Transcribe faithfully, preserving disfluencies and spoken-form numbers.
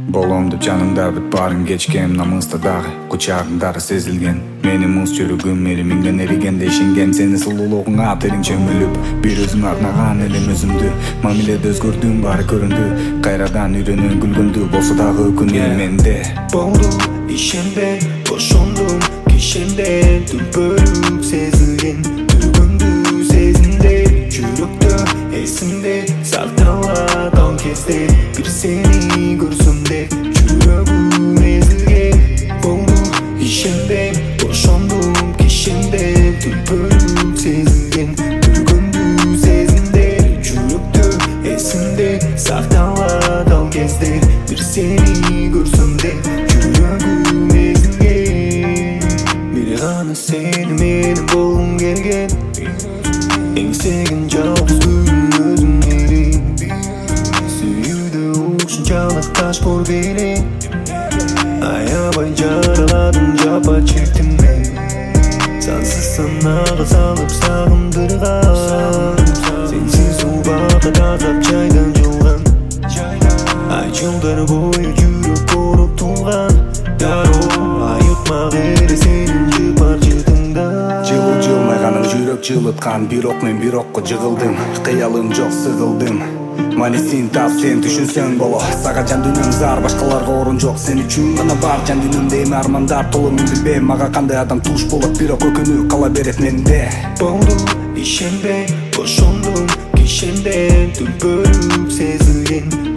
Болом деп жаныңда бүт барын кечкем намыста дагы кучагыңдары сезилген менин муз жүрөгүм элимиңден эригенде ишенген сени сулуулугуңа терең чөмүлүп бир өзүңө арнаган элем өзүмдү мамиледе өзгөрдүм баары көрүндү кайрадан үйрөнөм күлгөндү болсо дагы өкүнүм менде болду ишенбей бошондум кишенден түпөлүк сезилген түргөндү сезимде жүрөктө эсимде сакталат ал кезде бир сени көрсөм деп жүрөгүм эзилген болду ишенбей бошондум кишенден түпөлүк сезилген түргөндү сезимде жүрөктө эсимде сакталат ал кезде бир сени көрсөм деп жүрөгүм эзилген бир гана сени менен болгум келген эңсеген жалгыз күнүм өзүң элең сүйүүдө ушунчалык таш бор белең аябай жараладың жапа чектим мен сансыз санага салып сагындырган сенсиз убакыт азап жайдан жылган ай жылдар бою жүрөк ооруп тулган дароо айыкма кээде сенин жыпар жытыңда жылуу жылмайганың жүрөк жылыткан бирок мен бирокко жыгылдым кыялым жок сыгылдым манисин тап сен түшүнсөң боло сага жан дүйнөм зар башкаларга орун жок сен үчүн гана бар жан дүйнөмдө эми армандар толу мен билбейм мага кандай адам туш болот бирок өкүнүү кала берет менде болду ишенбей бошондум кишенден түпөлүк сезилген